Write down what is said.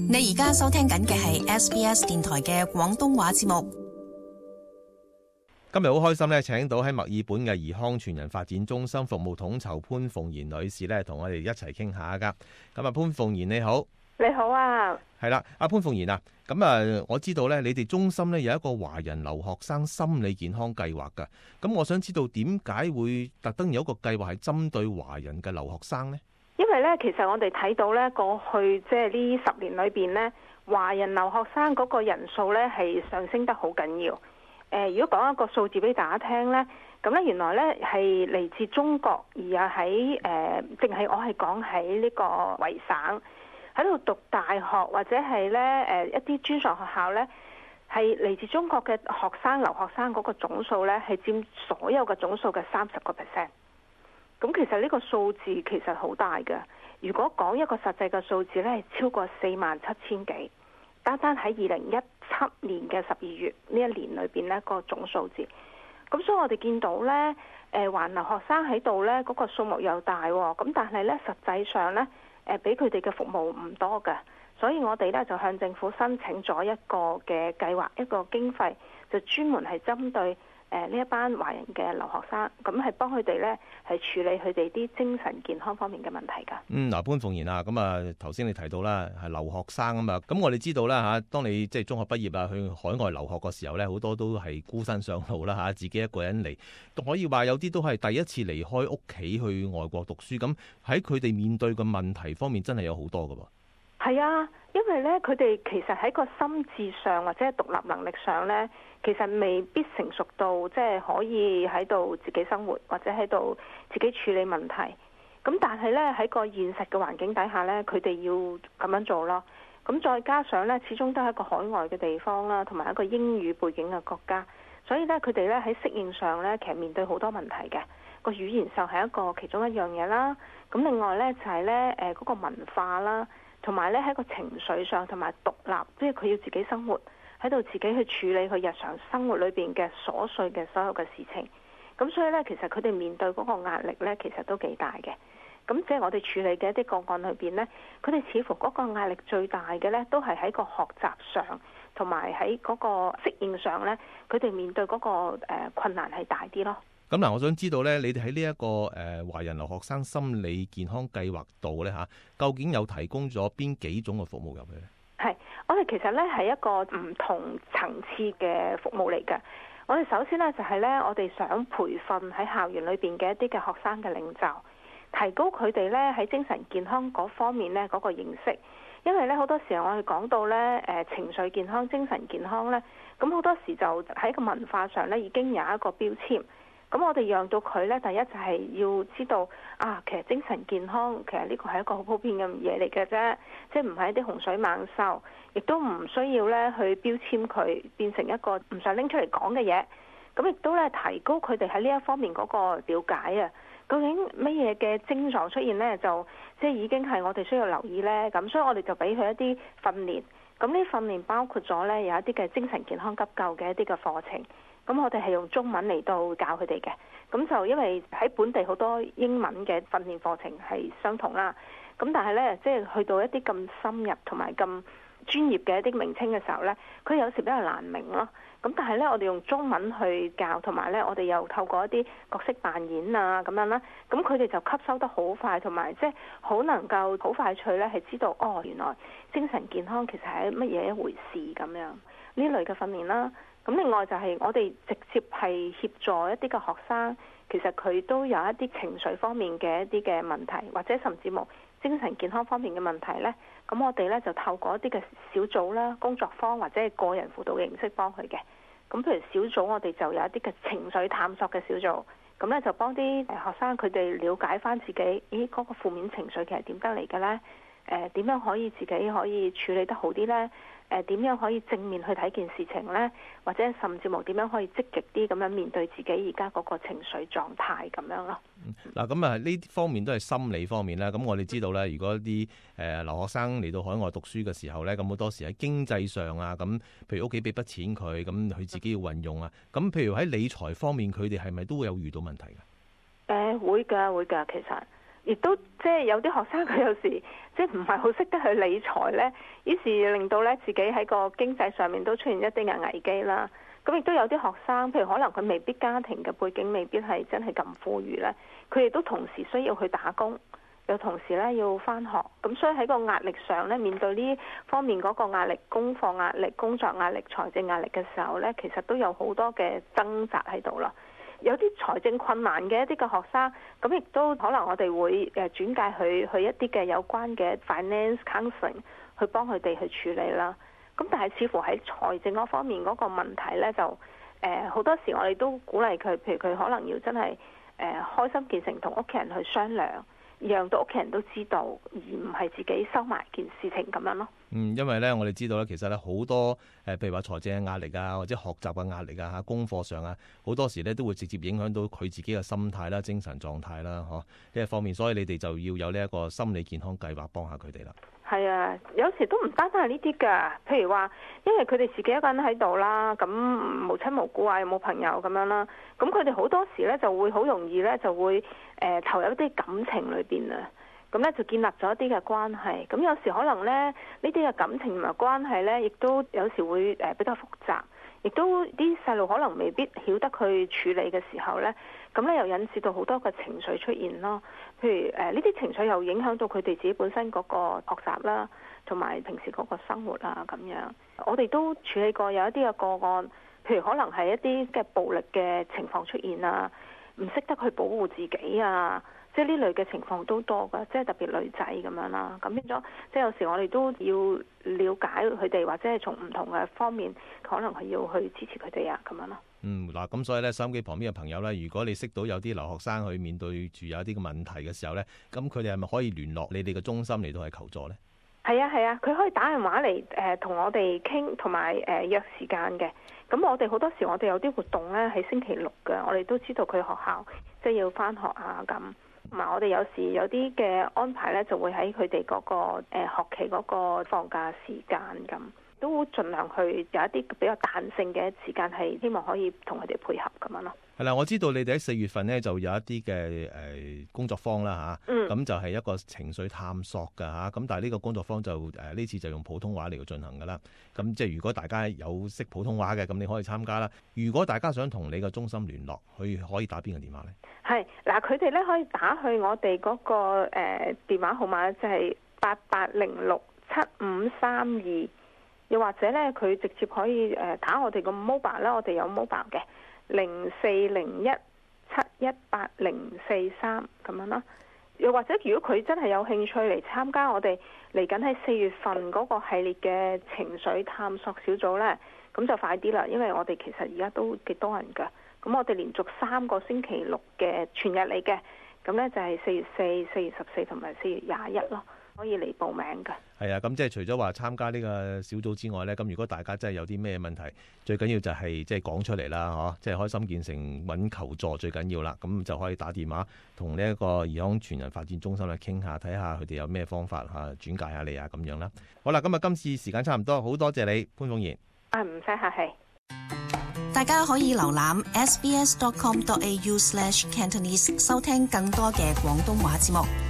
你而家收聽緊嘅係 SBS 電台嘅廣東話節目。 今日好開心咧，請到喺墨爾本嘅怡康全人發展中心服務統籌潘鳳賢女士咧，同我哋一齊傾下噶。咁啊，潘鳳賢你好。 你好啊。 係啦，阿潘鳳賢啊，咁啊，我知道咧，你哋中心咧有一個華人留學生心理健康計劃噶。咁我想知道點解會特登有一個計劃係針對華人嘅留學生呢？ 因為咧，其實我哋睇到咧，過去即係呢10年裏邊咧，華人留學生嗰個人數咧係上升得好緊要。如果講一個數字俾大家聽咧，咁咧原來咧係嚟自中國，而又喺淨係我係講喺呢個維省喺度讀大學或者係咧一啲專上學校咧，係嚟自中國嘅學生留學生嗰個總數咧係佔所有嘅總數嘅30%。咁其實呢個數字其實好大嘅。如果講一個實際嘅數字呢，係超過47000幾。單單喺2017年嘅12月呢一年裏邊呢個總數字。咁所以我哋見到呢，華留學生喺度呢嗰個數目又大，咁但係呢實際上呢，俾佢哋嘅服務唔多嘅。所以我哋呢就向政府申請咗一個嘅計劃，一個經費，就專門係針對呢一班華人嘅留學生，咁係幫佢哋呢係處理佢哋啲精神健康方面嘅問題㗎。 嗱，潘鳳賢啊，咁啊頭先你提到啦，係留學生啊嘛，咁我哋知道啦嚇，當你即係中學畢業啊，去海外留學嘅時候咧，好多都係孤身上路啦嚇，自己一個人嚟，可以話有啲都係第一次離開屋企去外國讀書，咁喺佢哋面對嘅問題方面真係有好多㗎噃。 係啊，因為咧佢哋其實喺個心智上或者係獨立能力上咧，其實未必成熟到即係可以喺度自己生活或者喺度自己處理問題。咁但係咧喺個現實嘅環境底下咧，佢哋要咁樣做咯。咁再加上咧，始終都係一個海外嘅地方啦，同埋一個英語背景嘅國家，所以咧佢哋咧喺適應上咧，其實面對好多問題嘅。個語言就係一個其中一樣嘢啦。咁另外咧就係咧嗰個文化啦。同埋咧喺個情緒上，同埋獨立，即係佢要自己生活喺度，自己去處理佢日常生活裏邊嘅瑣碎嘅所有嘅事情。咁所以咧，其實佢哋面對嗰個壓力咧，其實都幾大嘅。咁即係我哋處理嘅一啲個案裏邊咧，佢哋似乎嗰個壓力最大嘅咧，都係喺個學習上，同埋喺嗰個適應上咧，佢哋面對嗰個困難係大啲咯。 咁嗱，我想知道咧，你哋喺呢一個華人留學生心理健康計劃度咧嚇，究竟有提供咗邊幾種嘅服務入去咧？ 係，我哋其實咧係一個唔同層次嘅服務嚟嘅。我哋首先咧就係咧，我哋想培訓喺校園裏邊嘅一啲嘅學生嘅領袖，提高佢哋咧喺精神健康嗰方面咧嗰個認識。因為咧好多時候我哋講到咧情緒健康、精神健康咧，咁好多時就喺個文化上咧已經有一個標籤。咁我哋讓到佢呢，第一就係要知道啊，其實精神健康其實呢個係一個好普遍嘅嘢嚟嘅啫，即係唔係一啲洪水猛獸，亦都唔需要呢去標籤佢變成一個唔想拎出嚟講嘅嘢。咁亦都呢提高佢哋喺呢一方面嗰個了解啊，究竟乜嘢嘅症狀出現呢？就即係已經係我哋需要留意呢。咁所以我哋就俾佢一啲訓練。咁呢訓練包括咗呢有一啲嘅精神健康急救嘅一啲嘅課程。咁我哋係用中文嚟到教佢哋嘅，咁就因為喺本地好多英文嘅訓練課程係相同啦，咁但係呢，即係去到一啲咁深入同埋咁專業嘅一啲名稱嘅時候呢，佢有時比較難明咯。咁但係呢，我哋用中文去教，同埋呢，我哋又透過一啲角色扮演啊咁樣啦，咁佢哋就吸收得好快，同埋即係好能夠好快脆呢係知道哦，原來精神健康其實係乜嘢一回事咁樣呢類嘅訓練啦。咁另外就係我哋直接係協助一啲嘅學生，其實佢都有一啲情緒方面嘅一啲嘅問題，或者甚至冇精神健康方面嘅問題呢。咁我哋呢就透過一啲嘅小組啦、工作坊或者係個人輔導嘅形式幫佢嘅。咁譬如小組，我哋就有一啲嘅情緒探索嘅小組，咁呢就幫啲學生佢哋了解翻自己，嗰個負面情緒其實點得嚟嘅呢？點樣可以自己可以處理得好啲呢？點樣可以正面去睇件事情呢？或者甚至乎點樣可以積極啲咁樣面對自己而家嗰個情緒狀態咁樣咯。 嗱，咁啊呢方面都係心理方面啦。咁我哋知道咧，如果啲留學生嚟到海外讀書嘅時候咧，咁好多時喺經濟上啊，咁譬如屋企俾筆錢佢，咁佢自己要運用啊。咁譬如喺理財方面，佢哋係咪都會有遇到問題㗎？ 會㗎，其實。 亦都即係有啲學生佢有時即係唔係好識得去理財呢，於是令到呢自己喺個經濟上面都出現一啲嘅危機啦。咁亦都有啲學生，譬如可能佢未必家庭嘅背景未必係真係咁富裕呢，佢亦都同時需要去打工，又同時呢要返學，咁所以喺個壓力上呢，面對呢方面嗰個壓力、功課壓力、工作壓力、財政壓力嘅時候呢，其實都有好多嘅掙扎喺度啦。有啲財政困難嘅一啲嘅學生，咁亦都可能我哋會轉介去一啲嘅有關嘅 finance counseling 去幫佢哋去處理啦。咁但係似乎喺財政嗰方面嗰個問題呢，就好多時我哋都鼓勵佢，譬如佢可能要真係開心見誠同屋企人去商量，讓到屋企人都知道，而唔係自己收埋件事情咁樣咯。 因為咧，我哋知道咧，其實咧好多譬如話財政嘅壓力啊，或者學習嘅壓力啊，嚇功課上啊，好多時咧都會直接影響到佢自己嘅心態啦、精神狀態啦，呢一方面，所以你哋就要有呢一個心理健康計劃幫下佢哋啦。 係啊，有時都唔單單係呢啲㗎，譬如話，因為佢哋自己一個人喺度啦，咁無親無故啊，有冇朋友咁樣啦，咁佢哋好多時咧就會好容易咧就會投入一啲感情裏邊啊。咁咧就建立咗一啲嘅關係，咁有時可能咧呢啲嘅感情同埋關係咧，亦都有時會比較複雜，亦都啲細路可能未必曉得去處理嘅時候咧，咁咧又引致到好多嘅情緒出現咯。譬如呢啲情緒又影響到佢哋自己本身嗰個學習啦，同埋平時嗰個生活啊咁樣。我哋都處理過有一啲嘅個案，譬如可能係一啲嘅暴力嘅情況出現啊，唔識得去保護自己啊。即係呢類嘅情況都多㗎，即係特別女仔咁樣啦。咁變咗，即係有時我哋都要了解佢哋，或者係從唔同嘅方面，可能係要去支持佢哋啊咁樣咯。 嗱，咁所以咧，收音機旁邊嘅朋友咧，如果你識到有啲留學生去面對住有啲嘅問題嘅時候咧，咁佢哋係咪可以聯絡你哋嘅中心嚟到係求助咧？ 係啊，佢可以打電話嚟同我哋傾，同埋約時間嘅。咁我哋好多時我哋有啲活動咧喺星期六嘅，我哋都知道佢學校即係要返學啊咁。同埋我哋有時有啲嘅安排咧，就會喺佢哋嗰個學期嗰個放假時間咁，都盡量去有一啲比較彈性嘅時間，係希望可以同佢哋配合咁樣咯。 係啦，我知道你哋喺4月份呢就有一啲嘅工作坊啦嚇，咁就係一個情緒探索㗎嚇，咁但係呢個工作坊就呢次就用普通話嚟到進行㗎啦。咁即係如果大家有識普通話嘅，咁你可以參加啦。如果大家想同你個中心聯絡，佢可以打邊個電話呢？係嗱，佢哋咧可以打去我哋嗰個電話號碼，就係88067532，又或者咧佢直接可以打我哋個 mobile 啦，我哋有 mobile 嘅。0401718043咁樣啦，又或者如果佢真係有興趣嚟參加我哋嚟緊喺4月份嗰個系列嘅情緒探索小組呢，咁就快啲啦，因為我哋其實而家都幾多人㗎，咁我哋連續3個星期六嘅全日嚟嘅，咁呢就係4月4、4月14同埋4月21咯。可以嚟報名㗎。係啊， 咁即係除咗話參加呢個小組之外呢，咁如果大家真係有啲咩問題，最緊要就係即係講出嚟啦，即係開心見誠揾求助最緊要啦。咁就可以打電話同呢一個兒康全人發展中心去傾下，睇下佢哋有咩方法轉介下你啊咁樣啦。好啦，今次時間差唔多，好多謝你潘鳳賢。 唔使客氣。 大家可以瀏覽 sbs.com.au/cantonese 收聽更多嘅廣東話節目。